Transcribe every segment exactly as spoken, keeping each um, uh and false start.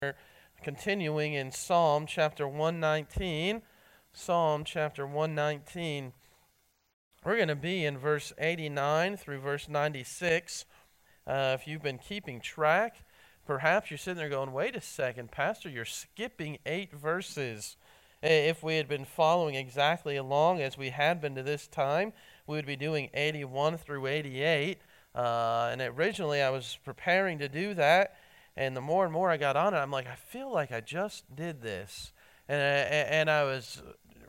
We're continuing in Psalm chapter one nineteen. Psalm chapter one nineteen. We're going to be in verse eighty-nine through verse ninety-six. Uh, if you've been keeping track, perhaps you're sitting there going, wait a second, Pastor, you're skipping eight verses. If we had been following exactly along as we had been to this time, we would be doing eighty-one through eighty-eight. Uh, and originally I was preparing to do that. And the more and more I got on it, I'm like, I feel like I just did this. And I, and I was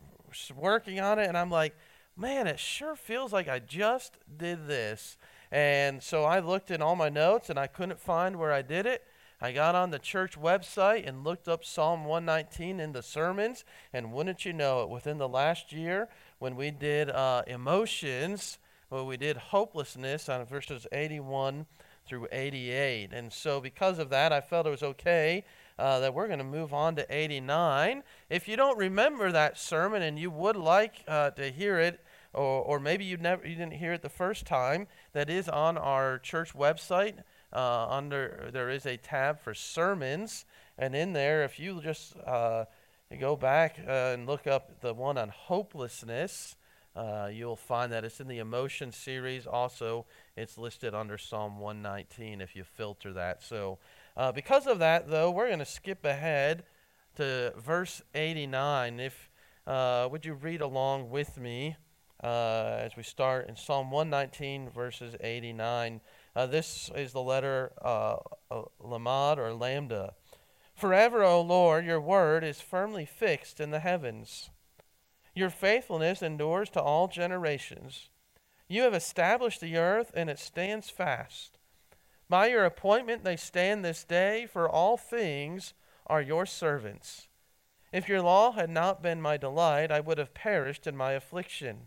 working on it, and I'm like, man, it sure feels like I just did this. And so I looked in all my notes, and I couldn't find where I did it. I got on the church website and looked up Psalm one nineteen in the sermons, and wouldn't you know it, within the last year, when we did uh, emotions, when we did hopelessness on verses eighty-one through eighty-eight. And so because of that, I felt it was okay uh, that we're going to move on to eighty-nine. If you don't remember that sermon and you would like uh, to hear it, or, or maybe you never you didn't hear it the first time, that is on our church website. Uh, under there is a tab for sermons, and in there, if you just uh, go back uh, and look up the one on hopelessness, Uh, you'll find that it's in the emotion series. Also, it's listed under Psalm one nineteen if you filter that. So uh, because of that, though, we're going to skip ahead to verse eighty-nine. If uh, would you read along with me uh, as we start in Psalm one nineteen, verses eighty-nine. Uh, this is the letter uh, uh, Lamad or Lambda. Forever, O Lord, your word is firmly fixed in the heavens. Your faithfulness endures to all generations. You have established the earth, and it stands fast. By your appointment they stand this day, for all things are your servants. If your law had not been my delight, I would have perished in my affliction.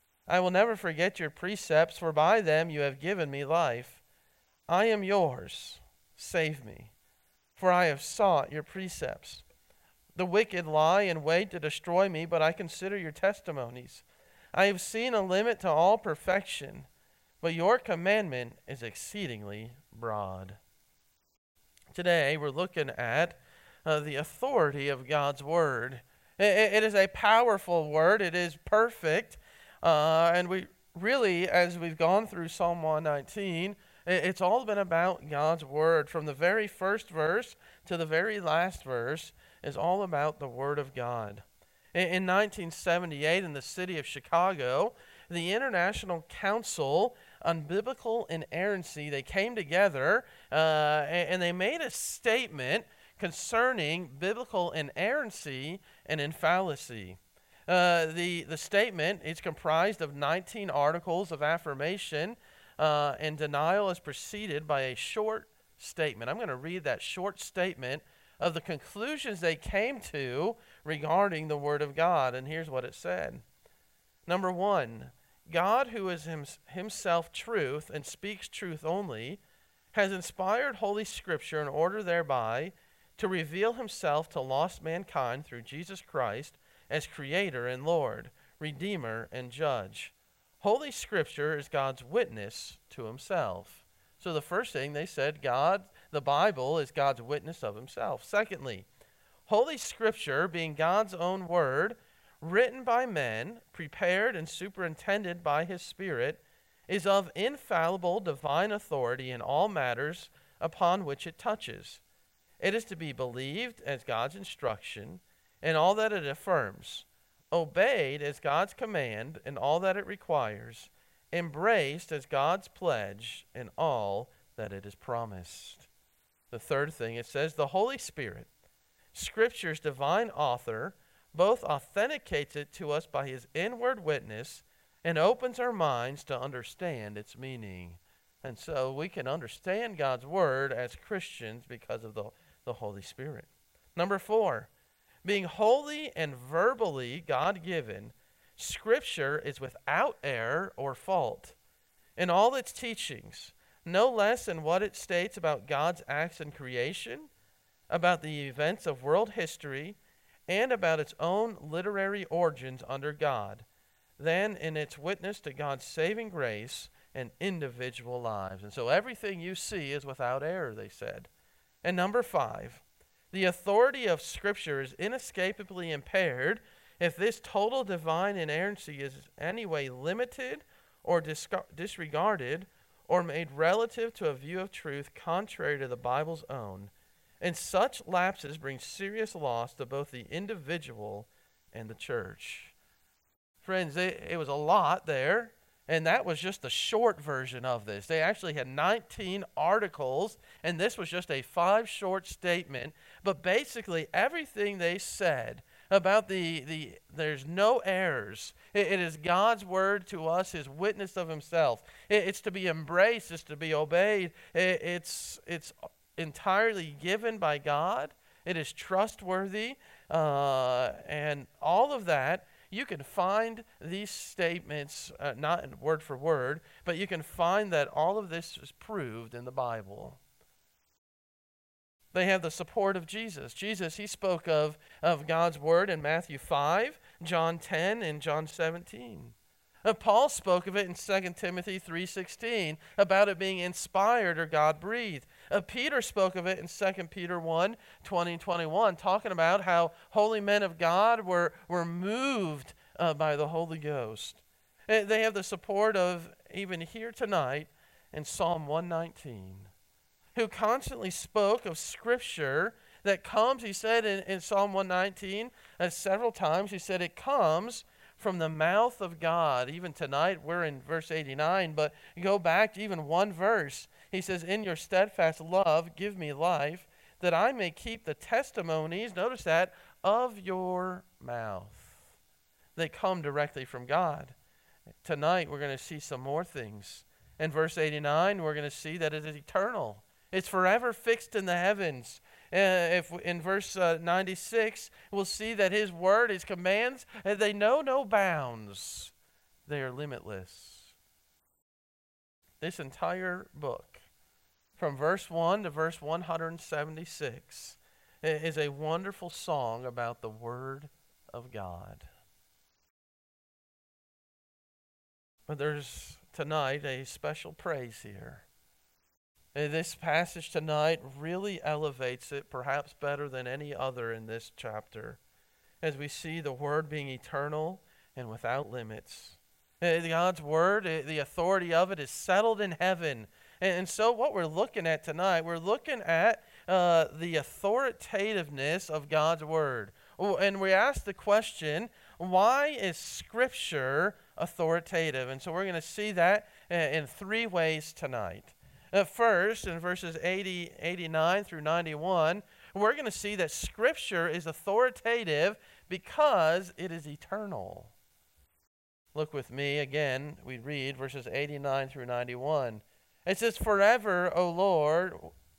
I will never forget your precepts, for by them you have given me life. I am yours. Save me, for I have sought your precepts. The wicked lie in wait to destroy me, but I consider your testimonies. I have seen a limit to all perfection, but your commandment is exceedingly broad. Today, we're looking at uh, the authority of God's word. It, it is a powerful word. It is perfect. Uh, and we really, as we've gone through Psalm one nineteen, it, it's all been about God's word. From the very first verse to the very last verse is all about the Word of God. In nineteen seventy-eight, in the city of Chicago, the International Council on Biblical Inerrancy, they came together uh, and they made a statement concerning biblical inerrancy and infallacy. Uh, the, the statement is comprised of nineteen articles of affirmation, uh, and denial is preceded by a short statement. I'm going to read that short statement of the conclusions they came to regarding the Word of God. And here's what it said. Number one, God, who is him, himself truth and speaks truth only, has inspired Holy Scripture in order thereby to reveal himself to lost mankind through Jesus Christ as Creator and Lord, Redeemer and Judge. Holy Scripture is God's witness to himself. So the first thing they said, God, the Bible is God's witness of himself. Secondly, Holy Scripture, being God's own word, written by men, prepared and superintended by his Spirit, is of infallible divine authority in all matters upon which it touches. It is to be believed as God's instruction in all that it affirms, obeyed as God's command in all that it requires, embraced as God's pledge in all that it is promised. The third thing, it says, the Holy Spirit, Scripture's divine author, both authenticates it to us by his inward witness and opens our minds to understand its meaning. And so we can understand God's word as Christians because of the, the Holy Spirit. Number four, being holy and verbally God-given, Scripture is without error or fault in all its teachings, no less in what it states about God's acts in creation, about the events of world history, and about its own literary origins under God, than in its witness to God's saving grace and individual lives. And so everything you see is without error, they said. And number five, The authority of Scripture is inescapably impaired if this total divine inerrancy is anyway limited or disca- disregarded or made relative to a view of truth contrary to the Bible's own. And such lapses bring serious loss to both the individual and the church. Friends, it, it was a lot there. And that was just the short version of this. They actually had nineteen articles, and this was just a five short statement. But basically, everything they said about the, the there's no errors. It, it is God's word to us, his witness of himself. It, it's to be embraced, it's to be obeyed. It, it's, it's entirely given by God. It is trustworthy, uh, and all of that. You can find these statements, uh, not word for word, but you can find that all of this is proved in the Bible. They have the support of Jesus. Jesus, he spoke of, of God's word in Matthew five, John ten, and John seventeen. Uh, Paul spoke of it in Second Timothy three sixteen, about it being inspired or God-breathed. Uh, Peter spoke of it in Second Peter one twenty and twenty-one, talking about how holy men of God were, were moved uh, by the Holy Ghost. Uh, they have the support of, even here tonight, in Psalm one nineteen, who constantly spoke of Scripture that comes, he said in, in Psalm one nineteen, uh, several times, he said it comes from the mouth of God. Even tonight, we're in verse eighty-nine, but go back to even one verse. He says, in your steadfast love, give me life, that I may keep the testimonies, notice that, of your mouth. They come directly from God. Tonight, we're going to see some more things. In verse eighty-nine, we're going to see that it is eternal. It's forever fixed in the heavens. Uh, if in verse uh, ninety-six, we'll see that his word, his commands, uh, they know no bounds. They are limitless. This entire book, from verse one to verse one seventy-six, is a wonderful song about the Word of God. But there's tonight a special praise here. This passage tonight really elevates it, perhaps better than any other in this chapter, as we see the Word being eternal and without limits. God's Word, the authority of it is settled in heaven. And so what we're looking at tonight, we're looking at uh, the authoritativeness of God's Word. And we ask the question, why is Scripture authoritative? And so we're going to see that in three ways tonight. Uh, first, in verses eighty, eighty-nine through ninety-one, we're going to see that Scripture is authoritative because it is eternal. Look with me again. We read verses eighty-nine through ninety-one. It says, forever, O Lord.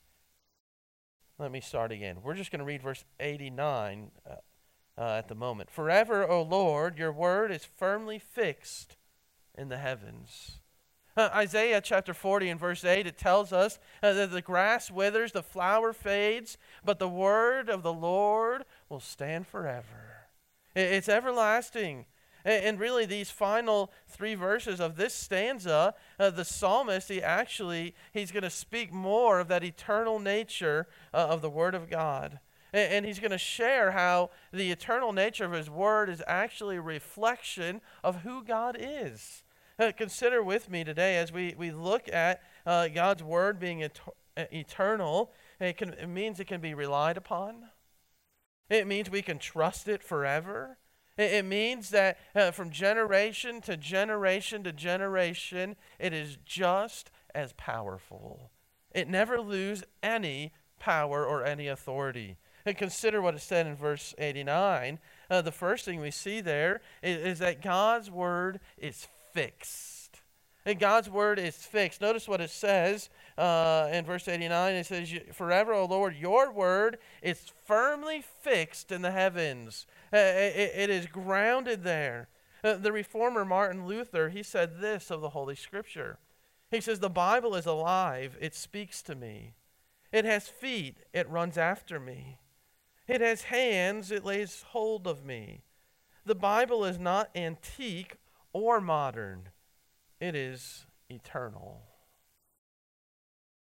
Let me start again. We're just going to read verse eighty-nine uh, uh, at the moment. Forever, O Lord, your word is firmly fixed in the heavens. Uh, Isaiah chapter forty and verse eight, it tells us uh, that the grass withers, the flower fades, but the word of the Lord will stand forever. It's everlasting. And really, these final three verses of this stanza, uh, the psalmist, he actually, he's going to speak more of that eternal nature uh, of the Word of God. And, and he's going to share how the eternal nature of his Word is actually a reflection of who God is. Uh, consider with me today as we, we look at uh, God's Word being et- eternal. It, can, it means it can be relied upon. It means we can trust it forever. It, it means that uh, from generation to generation to generation, it is just as powerful. It never loses any power or any authority. And consider what it said in verse eighty-nine. Uh, the first thing we see there is, is that God's Word is fixed. And God's Word is fixed. Notice what it says uh, in verse eighty-nine. It says, forever, O Lord, your word is firmly fixed in the heavens. Uh, it, it is grounded there. Uh, the reformer Martin Luther, he said this of the Holy Scripture. He says, the Bible is alive. It speaks to me. It has feet. It runs after me. It has hands. It lays hold of me. The Bible is not antique or modern. It is eternal.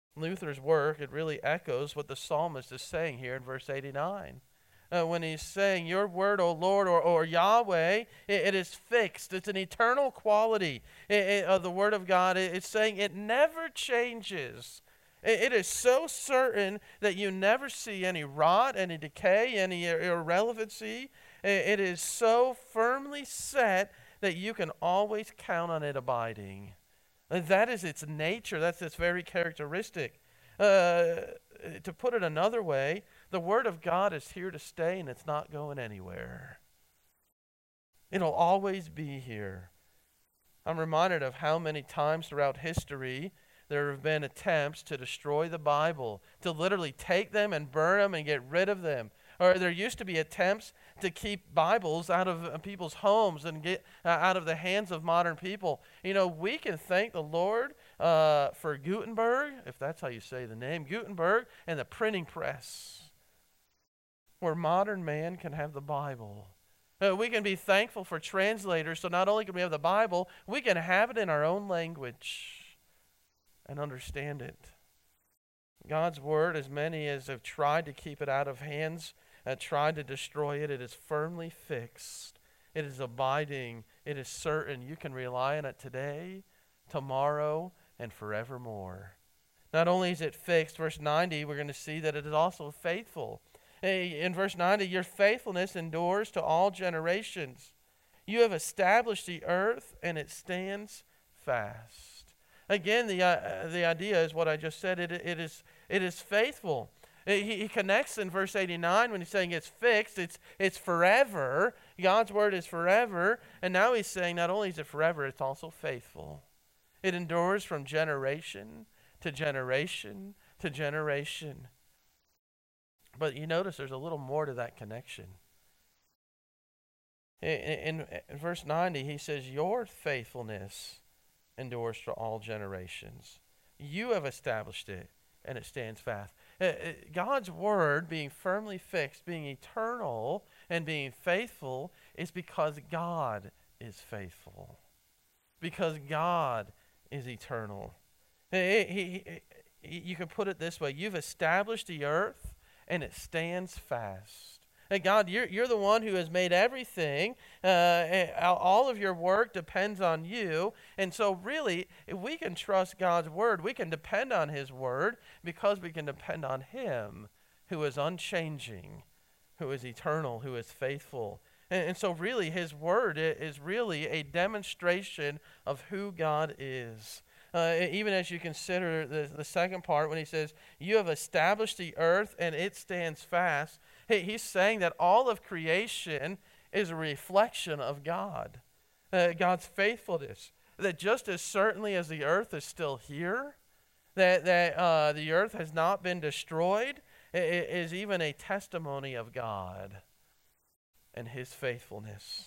Luther's work, it really echoes what the psalmist is saying here in verse eighty-nine. Uh, when he's saying, your word, O Lord, or, or Yahweh, it, it is fixed. It's an eternal quality it, it, of the word of God. It, it's saying it never changes. It, it is so certain that you never see any rot, any decay, any ir- irrelevancy. It, it is so firmly set that you can always count on it abiding. And that is its nature. That's its very characteristic. Uh, to put it another way, the Word of God is here to stay and it's not going anywhere. It'll always be here. I'm reminded of how many times throughout history there have been attempts to destroy the Bible, to literally take them and burn them and get rid of them. Or there used to be attempts to keep Bibles out of uh, people's homes and get uh, out of the hands of modern people. You know, we can thank the Lord uh, for Gutenberg, if that's how you say the name, Gutenberg, and the printing press, where modern man can have the Bible. Uh, we can be thankful for translators, so not only can we have the Bible, we can have it in our own language and understand it. God's Word, as many as have tried to keep it out of hands, Uh, tried to destroy it, it is firmly fixed. It is abiding. It is certain. You can rely on it today, tomorrow, and forevermore. Not only is it fixed, verse ninety, we're going to see that it is also faithful. In verse ninety, your faithfulness endures to all generations. You have established the earth, and it stands fast. Again, the uh, the idea is what I just said. It it is it is faithful. He, he connects in verse eighty-nine when he's saying it's fixed, it's it's forever. God's word is forever. And now he's saying not only is it forever, it's also faithful. It endures from generation to generation to generation. But you notice there's a little more to that connection. In, in, in verse ninety, he says, your faithfulness endures to all generations. You have established it, and it stands fast. God's word being firmly fixed, being eternal, and being faithful is because God is faithful. Because God is eternal. He, he, he, you can put it this way. You've established the earth, and it stands fast. And God, you're, you're the one who has made everything. Uh, all of your work depends on you. And so really, if we can trust God's word, we can depend on his word because we can depend on him who is unchanging, who is eternal, who is faithful. And, and so really, his word is really a demonstration of who God is. Uh, even as you consider the, the second part when he says, you have established the earth and it stands fast. Hey, he's saying that all of creation is a reflection of God, uh, God's faithfulness. That just as certainly as the earth is still here, that, that uh, the earth has not been destroyed, it is even a testimony of God and his faithfulness.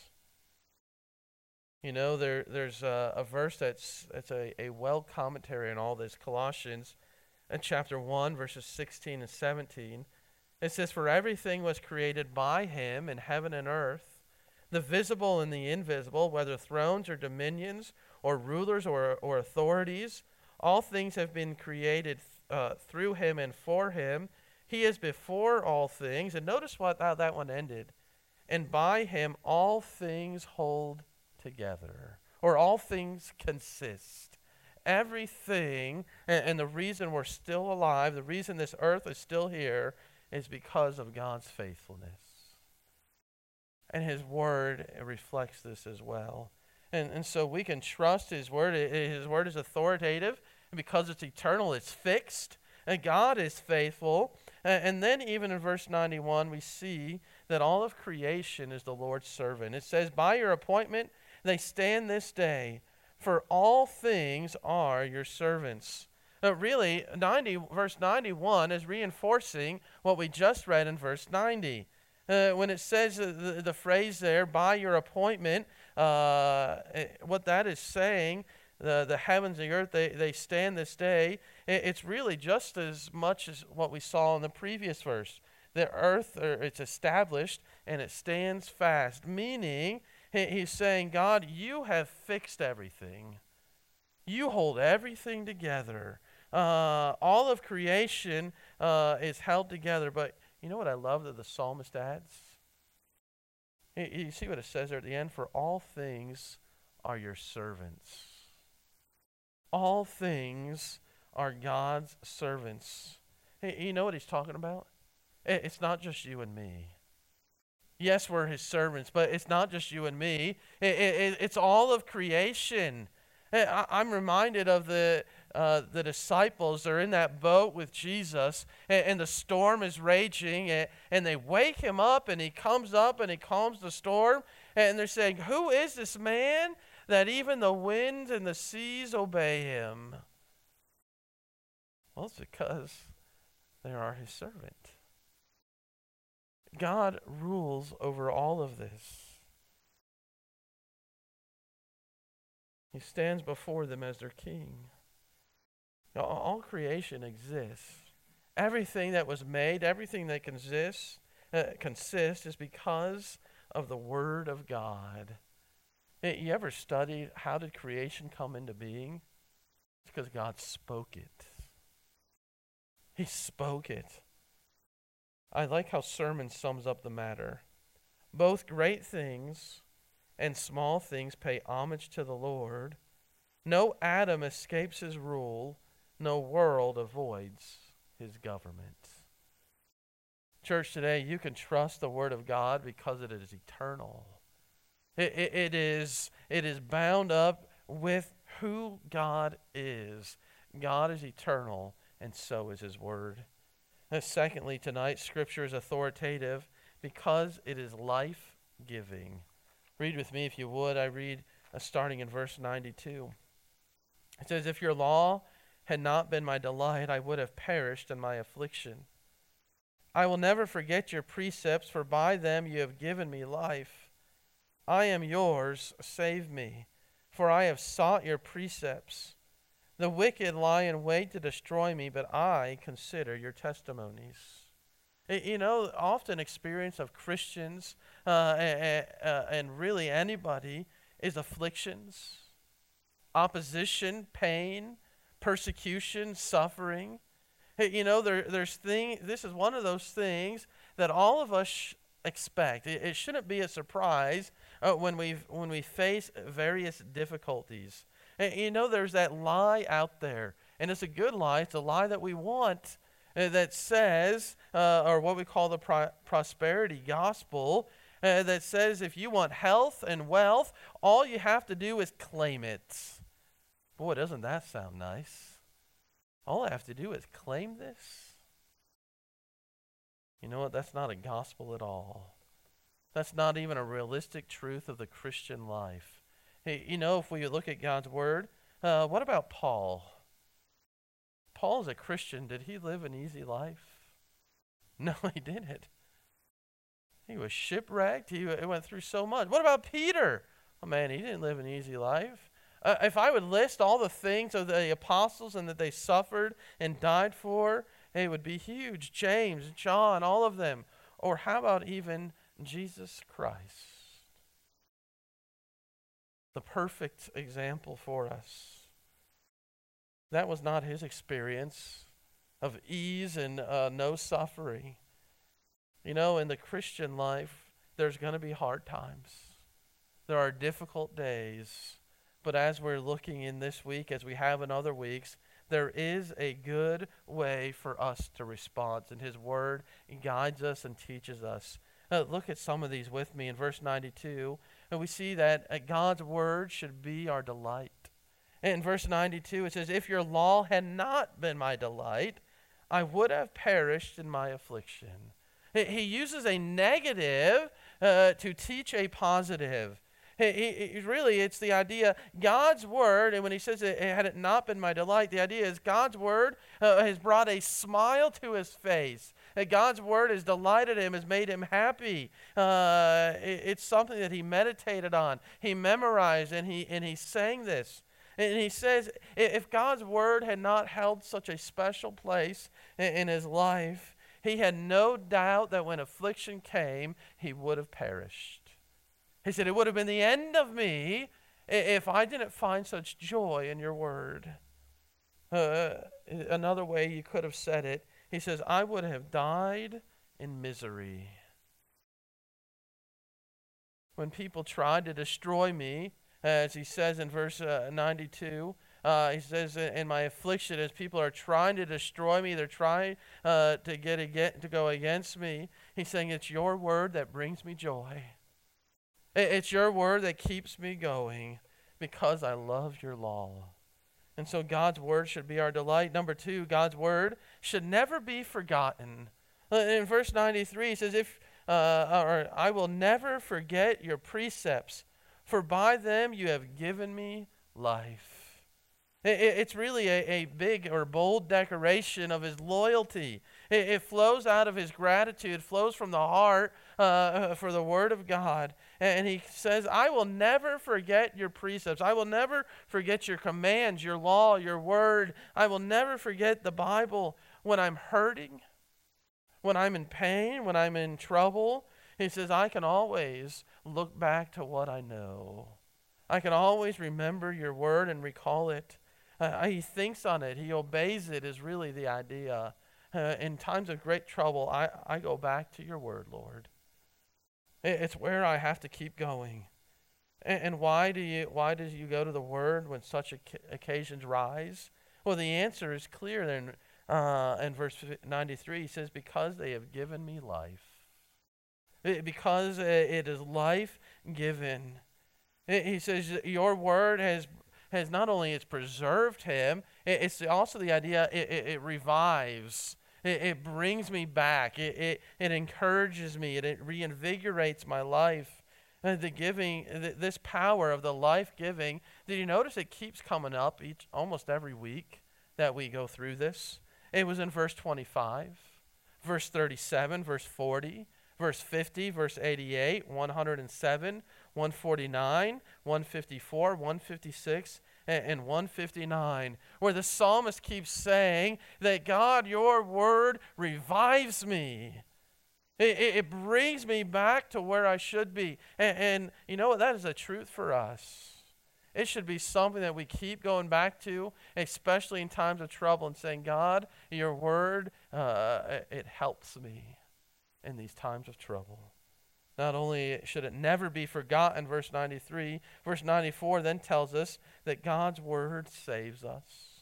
You know, there there's a, a verse that's that's a, a well commentary on all this, Colossians in chapter one, verses sixteen and seventeen. It says, for everything was created by him in heaven and earth, the visible and the invisible, whether thrones or dominions or rulers or, or authorities. All things have been created uh, through him and for him. He is before all things. And notice what how that one ended. And by him all things hold together, or all things consist. Everything, and, and the reason we're still alive, the reason this earth is still here, is because of God's faithfulness. And his word reflects this as well. And, and so we can trust his word. His word is authoritative, and because it's eternal, it's fixed. And God is faithful. And then even in verse ninety-one, we see that all of creation is the Lord's servant. It says, by your appointment, they stand this day, for all things are your servants. Uh, really, ninety, verse ninety-one is reinforcing what we just read in verse ninety. Uh, when it says the, the, the phrase there, by your appointment, uh, what that is saying, the, the heavens and the earth, they, they stand this day. It, it's really just as much as what we saw in the previous verse. The earth, or it's established, and it stands fast, meaning he, he's saying, God, you have fixed everything. You hold everything together. Uh, all of creation uh, is held together. But you know what I love that the psalmist adds? You, you see what it says there at the end? For all things are your servants. All things are God's servants. Hey, you know what he's talking about? It's not just you and me. Yes, we're his servants, but it's not just you and me. It, it, it's all of creation. I, I'm reminded of the uh, the disciples. They're in that boat with Jesus, and, and the storm is raging, and, and they wake him up, and he comes up, and he calms the storm, and they're saying, "Who is this man that even the winds and the seas obey him?" Well, it's because they are his servant. God rules over all of this. He stands before them as their king. Now, all creation exists. Everything that was made, everything that consists, uh, consists is because of the Word of God. You ever studied how did creation come into being? It's because God spoke it. He spoke it. I like how Sermon sums up the matter. Both great things and small things pay homage to the Lord. No atom escapes his rule. No world avoids his government. Church, today you can trust the Word of God because it is eternal. It, it, it is, it is bound up with who God is. God is eternal, and so is his Word. And secondly, tonight, Scripture is authoritative because it is life-giving. Read with me if you would. I read uh, starting in verse ninety-two. It says, "If your law had not been my delight, I would have perished in my affliction. I will never forget your precepts, for by them you have given me life. I am yours, save me, for I have sought your precepts. The wicked lie in wait to destroy me, but I consider your testimonies." You know, often experience of Christians uh, and, uh, and really anybody is afflictions, opposition, pain, persecution, suffering. You know, there, there's thing. This is one of those things that all of us sh- expect. It, it shouldn't be a surprise uh, when we when we face various difficulties. And, you know, there's that lie out there, and it's a good lie. It's a lie that we want, uh, that says, uh, or what we call the pro- prosperity gospel, uh, that says if you want health and wealth, all you have to do is claim it. Boy, doesn't that sound nice? All I have to do is claim this. You know what? That's not a gospel at all. That's not even a realistic truth of the Christian life. Hey, you know, if we look at God's Word, uh, what about Paul? Paul is a Christian. Did he live an easy life? No, he didn't. He was shipwrecked. He, he went through so much. What about Peter? Oh, man, he didn't live an easy life. Uh, if I would list all the things of the apostles and that they suffered and died for, it would be huge. James, John, all of them. Or how about even Jesus Christ? The perfect example for us. That was not his experience of ease and uh, no suffering. You know, in the Christian life, there's going to be hard times. There are difficult days. But as we're looking in this week, as we have in other weeks, there is a good way for us to respond. And his Word guides us and teaches us. Uh, look at some of these with me in verse ninety-two. And we see that uh, God's Word should be our delight. In verse ninety-two, it says, "If your law had not been my delight, I would have perished in my affliction." He uses a negative uh, to teach a positive. He, he, he really, it's the idea, God's Word, and when he says, it, had it not been my delight, the idea is God's Word uh, has brought a smile to his face. That God's Word has delighted him, has made him happy. Uh, it, it's something that he meditated on. He memorized, and he, and he sang this. And he says, if God's Word had not held such a special place in, in his life, he had no doubt that when affliction came, he would have perished. He said, it would have been the end of me if I didn't find such joy in your Word. Uh, another way you could have said it, he says, I would have died in misery. When people tried to destroy me, as he says in verse uh, ninety-two, uh, he says, in my affliction, as people are trying to destroy me, they're trying uh, to get ag- to go against me, he's saying, it's your word that brings me joy. It's your word that keeps me going because I love your law. And so God's word should be our delight. Number two, God's word should never be forgotten. In verse ninety-three, he says, "If uh, or I will never forget your precepts, for by them you have given me life." It, it, it's really a, a big or bold declaration of his loyalty. It, it flows out of his gratitude, it flows from the heart uh, for the word of God. And he says, I will never forget your precepts. I will never forget your commands, your law, your word. I will never forget the Bible when I'm hurting, when I'm in pain, when I'm in trouble. He says, I can always look back to what I know. I can always remember your word and recall it. Uh, he thinks on it. He obeys it is really the idea. Uh, in times of great trouble, I, I go back to your word, Lord. It's where I have to keep going. And, and why do you why do you go to the word when such occasions rise? Well, the answer is clear there. Uh, in verse ninety-three, he says, because they have given me life. It, because it is life given. It, he says, your word has has not only it's preserved him, it, it's also the idea it, it, it revives. It, it brings me back. It, it, it encourages me. It, it reinvigorates my life. Uh, the giving, th- this power of the life-giving, did you notice it keeps coming up each almost every week that we go through this? It was in verse twenty-five, verse thirty-seven, verse forty, verse fifty, verse eighty-eight, one hundred seven, one forty-nine, one fifty-four, one fifty-six, and, and one fifty-nine, where the psalmist keeps saying that God, your word revives me. It, it, it brings me back to where I should be. And, and you know what? That is a truth for us. It should be something that we keep going back to, especially in times of trouble, and saying, God, your word, uh, it, it helps me in these times of trouble. Not only should it never be forgotten, verse ninety-three, verse ninety-four then tells us that God's word saves us.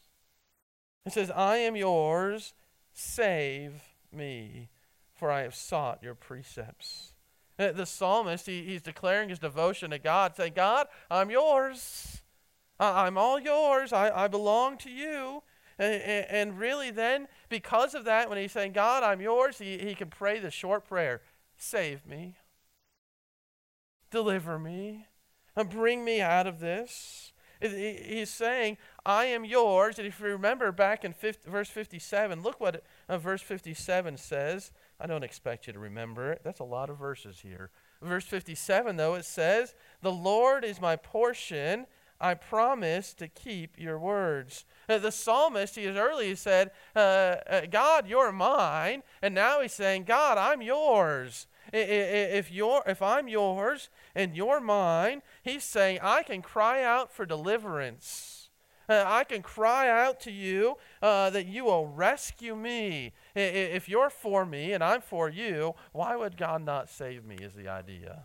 It says, I am yours, save me, for I have sought your precepts. The psalmist, he, he's declaring his devotion to God, saying, God, I'm yours. I'm all yours. I, I belong to you. And, and really then, because of that, when he's saying, God, I'm yours, he, he can pray the short prayer, save me, deliver me, and bring me out of this. He's saying, I am yours. And if you remember back in verse fifty-seven, look what uh, verse fifty-seven says. I don't expect you to remember it. That's a lot of verses here. Verse fifty-seven, though, it says, the Lord is my portion. I promise to keep your words. Uh, the psalmist, he has earlier said, uh, uh, God, you're mine. And now he's saying, God, I'm yours. If you're, if I'm yours and you're mine, he's saying, I can cry out for deliverance. Uh, I can cry out to you uh, that you will rescue me. If you're for me and I'm for you, why would God not save me is the idea.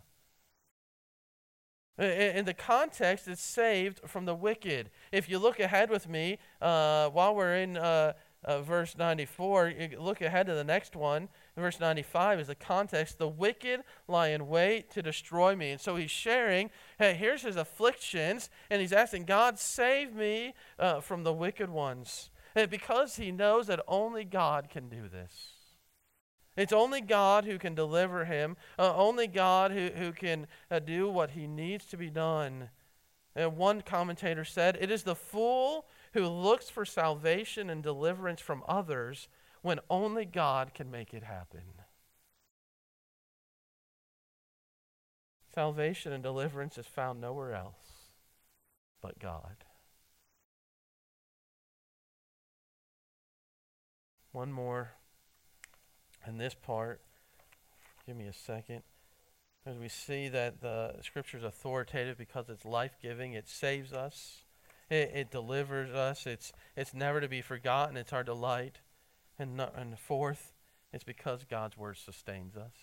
In the context, it's saved from the wicked. If you look ahead with me, uh, while we're in uh, uh, verse ninety-four, you look ahead to the next one. Verse ninety-five is the context. The wicked lie in wait to destroy me. And so he's sharing, hey, here's his afflictions, and he's asking, God, save me uh, from the wicked ones. And because he knows that only God can do this. It's only God who can deliver him, uh, only God who, who can uh, do what he needs to be done. And one commentator said, it is the fool who looks for salvation and deliverance from others when only God can make it happen. Salvation and deliverance is found nowhere else but God. One more. In this part, give me a second, as we see that the Scripture is authoritative because it's life-giving, it saves us, It, it delivers us. It's it's never to be forgotten. It's our delight. And, no, and fourth, it's because God's word sustains us.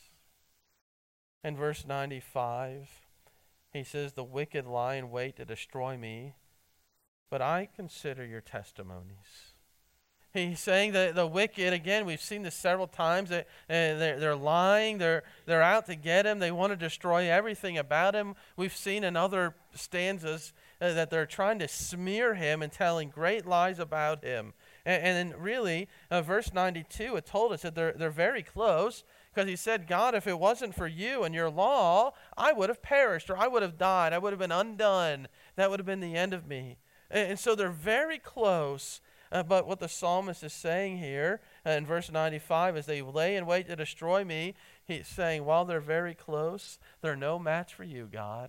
In verse ninety-five, he says, the wicked lie in wait to destroy me, but I consider your testimonies. He's saying that the wicked, again, we've seen this several times, that uh, they're, they're lying, they're, they're out to get him, they want to destroy everything about him. We've seen in other stanzas uh, that they're trying to smear him and telling great lies about him. And, and then really, uh, verse ninety-two, it told us that they're, they're very close, because he said, God, if it wasn't for you and your law, I would have perished, or I would have died, I would have been undone. That would have been the end of me. And, and so they're very close. Uh, but what the psalmist is saying here uh, in verse ninety-five is they lay in wait to destroy me. He's saying while they're very close, they're no match for you, God.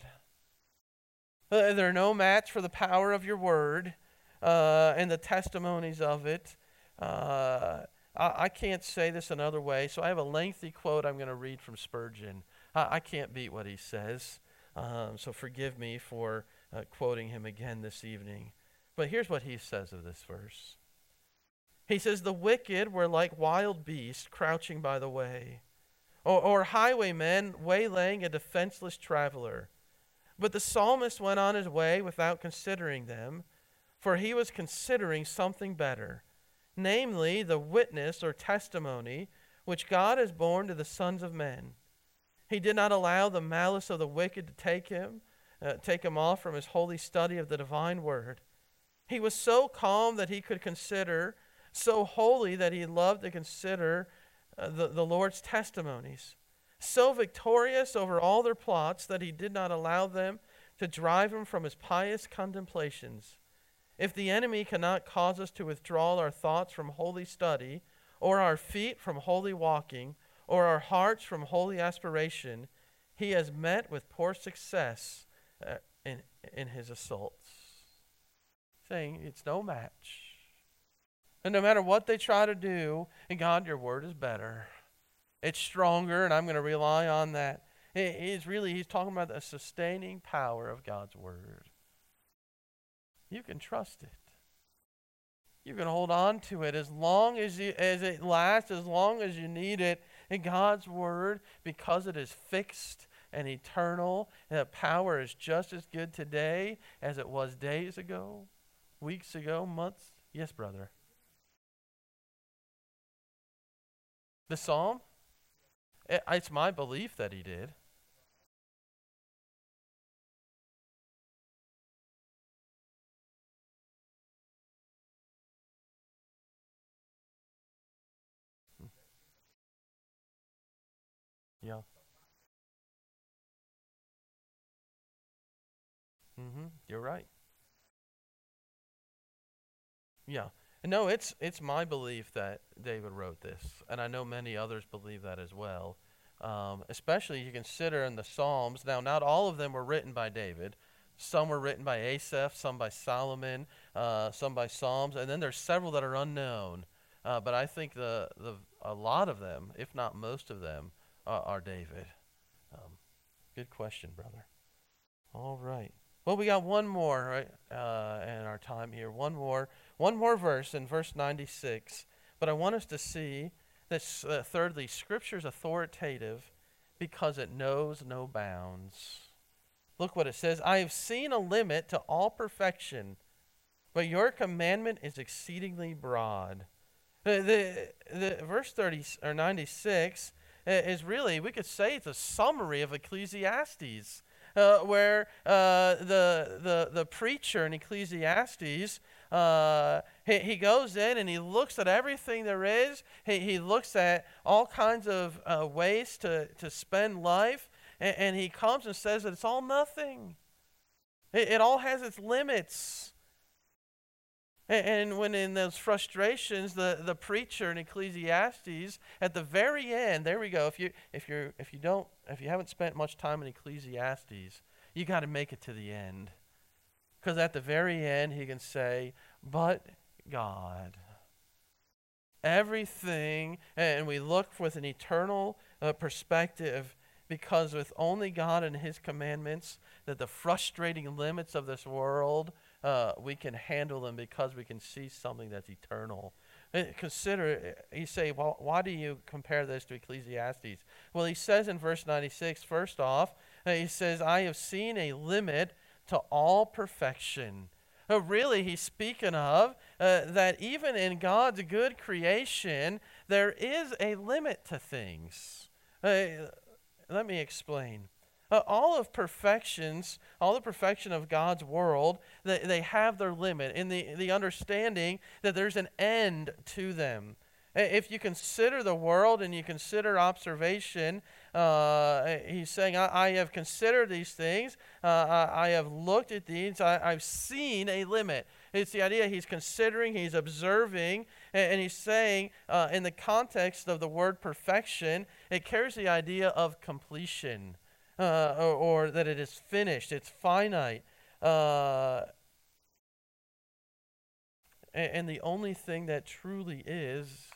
Uh, they're no match for the power of your word uh, and the testimonies of it. Uh, I, I can't say this another way, so I have a lengthy quote I'm going to read from Spurgeon. I, I can't beat what he says, um, so forgive me for uh, quoting him again this evening. But here's what he says of this verse. He says, the wicked were like wild beasts crouching by the way, or, or highwaymen waylaying a defenseless traveler. But the psalmist went on his way without considering them, for he was considering something better, namely the witness or testimony which God has borne to the sons of men. He did not allow the malice of the wicked to take him, uh, take him off from his holy study of the divine word. He was so calm that he could consider, so holy that he loved to consider uh, the, the Lord's testimonies, so victorious over all their plots that he did not allow them to drive him from his pious contemplations. If the enemy cannot cause us to withdraw our thoughts from holy study, or our feet from holy walking, or our hearts from holy aspiration, he has met with poor success uh, in, in his assaults. Saying it's no match. And no matter what they try to do, and God, your word is better. It's stronger, and I'm going to rely on that. It is really, he's talking about the sustaining power of God's word. You can trust it. You can hold on to it as long as, you, as it lasts, as long as you need it. And God's word, because it is fixed and eternal, and the power is just as good today as it was days ago, weeks ago, months. Yes, brother. The psalm? It, it's my belief that he did. Yeah. Mm-hmm. You're right. Yeah. No, it's it's my belief that David wrote this, and I know many others believe that as well. Um, especially you consider in the Psalms. Now, not all of them were written by David. Some were written by Asaph, some by Solomon, uh, some by Psalms, and then there's several that are unknown. Uh, but I think the the a lot of them, if not most of them, uh, are David. Um, good question, brother. All right. Well, we got one more right, uh, in our time here. One more, one more verse in verse ninety-six. But I want us to see that, uh, thirdly, Scripture is authoritative because it knows no bounds. Look what it says. I have seen a limit to all perfection, but your commandment is exceedingly broad. The, the, the verse thirty or ninety-six is really, we could say it's a summary of Ecclesiastes. Uh, where uh, the, the the preacher in Ecclesiastes, uh, he, he goes in and he looks at everything there is. He, he looks at all kinds of uh, ways to, to spend life, and, and he comes and says that it's all nothing. It, it all has its limits. And, and when in those frustrations, the, the preacher in Ecclesiastes, at the very end, there we go. If you if you if you don't if you haven't spent much time in Ecclesiastes, you got to make it to the end, because at the very end he can say, "But God." Everything, and we look with an eternal uh, perspective, because with only God and His commandments, that the frustrating limits of this world uh, we can handle them because we can see something that's eternal. Uh, Consider, uh, you say, well, why do you compare this to Ecclesiastes? Well, he says in verse ninety-six, first off, uh, he says, I have seen a limit to all perfection. Uh, really, he's speaking of uh, that even in God's good creation, there is a limit to things. Uh, let me explain. Uh, all of perfections, all the perfection of God's world, they, they have their limit in the, the understanding that there's an end to them. If you consider the world and you consider observation, uh, he's saying, I, I have considered these things. Uh, I, I have looked at these. I, I've seen a limit. It's the idea he's considering, he's observing, and, and he's saying, uh, in the context of the word perfection, it carries the idea of completion, uh, or, or that it is finished, it's finite. Uh, and, and the only thing that truly is,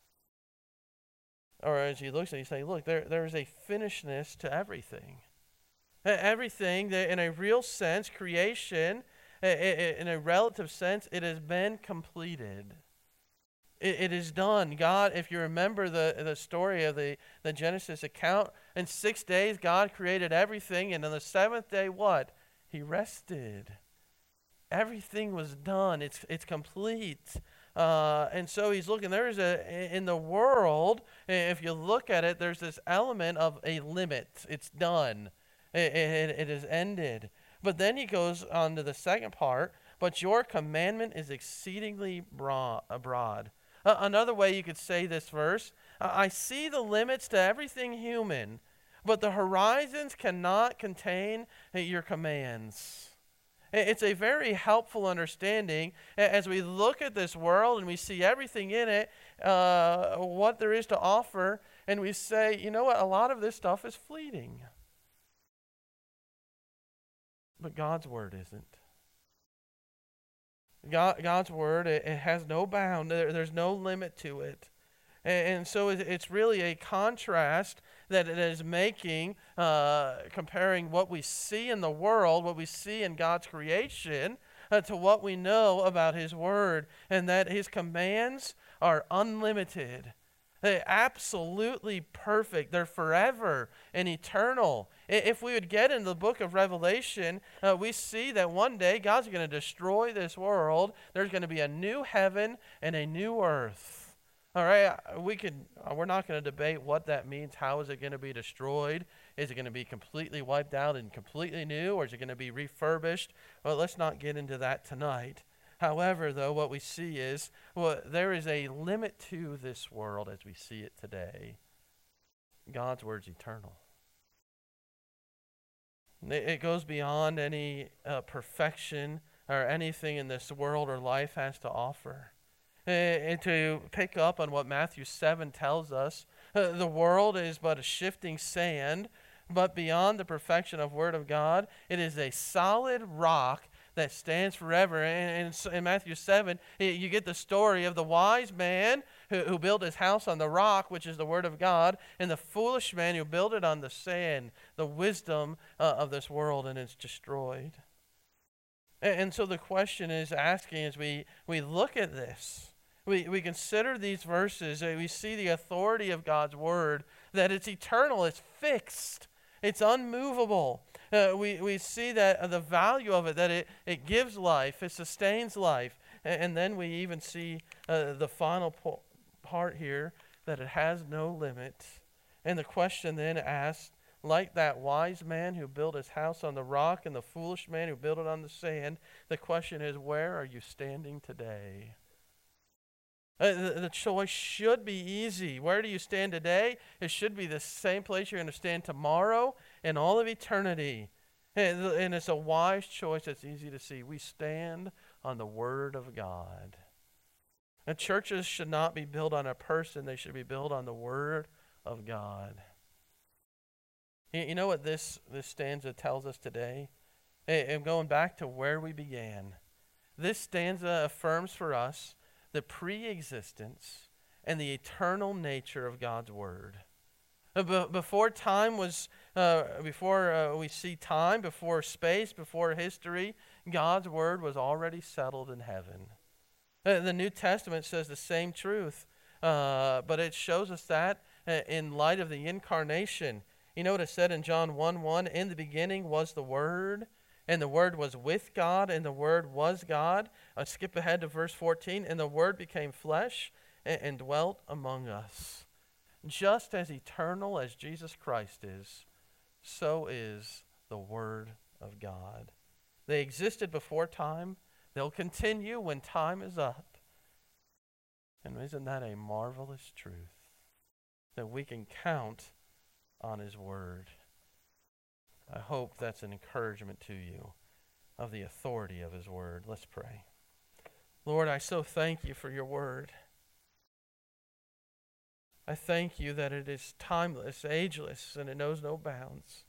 or as he looks at it, he's saying, look, there, there is a finishedness to everything. Everything, that in a real sense, creation, in a relative sense, it has been completed. It, it is done. God, if you remember the, the story of the, the Genesis account, in six days God created everything, and on the seventh day, what? He rested. Everything was done. It's, it's complete. Uh, and so he's looking, there is a, in the world, if you look at it, there's this element of a limit. It's done. It, it, it is ended. But then he goes on to the second part, but your commandment is exceedingly broad. broad. Uh, another way you could say this verse, I see the limits to everything human, but the horizons cannot contain your commands. It's a very helpful understanding as we look at this world and we see everything in it, uh, what there is to offer, and we say, you know what, a lot of this stuff is fleeting. But God's word isn't. God, God's word, it, it has no bound. There, there's no limit to it. And so it's really a contrast that it is making, uh, comparing what we see in the world, what we see in God's creation, uh, to what we know about His Word, and that His commands are unlimited. They're absolutely perfect. They're forever and eternal. If we would get into the book of Revelation, uh, we see that one day God's going to destroy this world. There's going to be a new heaven and a new earth. All right, we could, we're not going to debate what that means. How is it going to be destroyed? Is it going to be completely wiped out and completely new, or is it going to be refurbished? Well, let's not get into that tonight. However, though, what we see is, well, there is a limit to this world as we see it today. God's word's eternal. It goes beyond any uh, perfection or anything in this world or life has to offer. And to pick up on what Matthew seven tells us, uh, the world is but a shifting sand, but beyond the perfection of Word of God, it is a solid rock that stands forever. And in Matthew seven, you get the story of the wise man who, who built his house on the rock, which is the Word of God, and the foolish man who built it on the sand, the wisdom uh, of this world, and it's destroyed. And, and so the question is asking as we, we look at this, We we consider these verses, we see the authority of God's word, that it's eternal, it's fixed, it's unmovable. Uh, we, we see that uh, the value of it, that it, it gives life, it sustains life. And, and then we even see uh, the final po- part here, that it has no limit. And the question then asked, like that wise man who built his house on the rock and the foolish man who built it on the sand, the question is, where are you standing today? Uh, the, the choice should be easy. Where do you stand today? It should be the same place you're going to stand tomorrow and all of eternity. And, and it's a wise choice that's easy to see. We stand on the Word of God. And churches should not be built on a person. They should be built on the Word of God. You, you know what this, this stanza tells us today? And going back to where we began, this stanza affirms for us the pre-existence and the eternal nature of God's Word. Uh, be- before time was, uh, before uh, we see time, before space, before history, God's word was already settled in heaven. Uh, the New Testament says the same truth, uh, but it shows us that uh, in light of the incarnation. You know what it said in John one one? In the beginning was the Word, and the Word was with God, and the Word was God. I skip ahead to verse fourteen. And the Word became flesh and, and dwelt among us. Just as eternal as Jesus Christ is, so is the Word of God. They existed before time. They'll continue when time is up. And isn't that a marvelous truth? That we can count on His Word. I hope that's an encouragement to you of the authority of His Word. Let's pray. Lord, I so thank You for Your Word. I thank You that it is timeless, ageless, and it knows no bounds.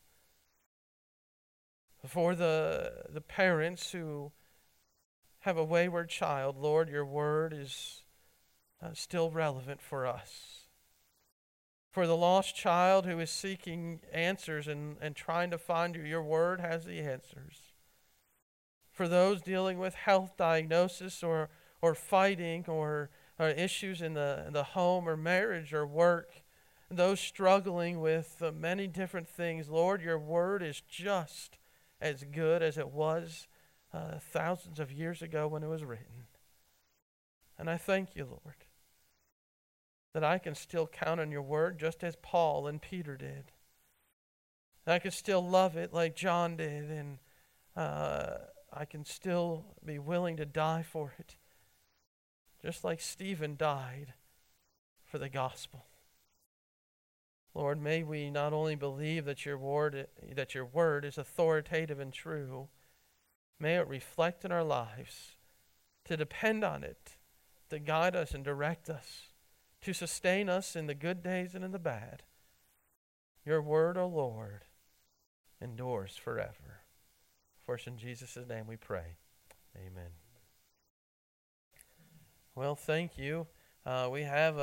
For the, the parents who have a wayward child, Lord, Your Word is uh, still relevant for us. For the lost child who is seeking answers and, and trying to find You, Your Word has the answers. For those dealing with health diagnosis or, or fighting or, or issues in the, in the home or marriage or work, those struggling with uh, many different things, Lord, Your Word is just as good as it was uh, thousands of years ago when it was written. And I thank You, Lord, that I can still count on Your Word just as Paul and Peter did. And I can still love it like John did, and uh, I can still be willing to die for it, just like Stephen died for the gospel. Lord, may we not only believe that Your word, that Your Word is authoritative and true, may it reflect in our lives to depend on it, to guide us and direct us, to sustain us in the good days and in the bad. Your Word, O Lord, endures forever. For it's in Jesus' name we pray. Amen. Well, thank you. Uh, we have a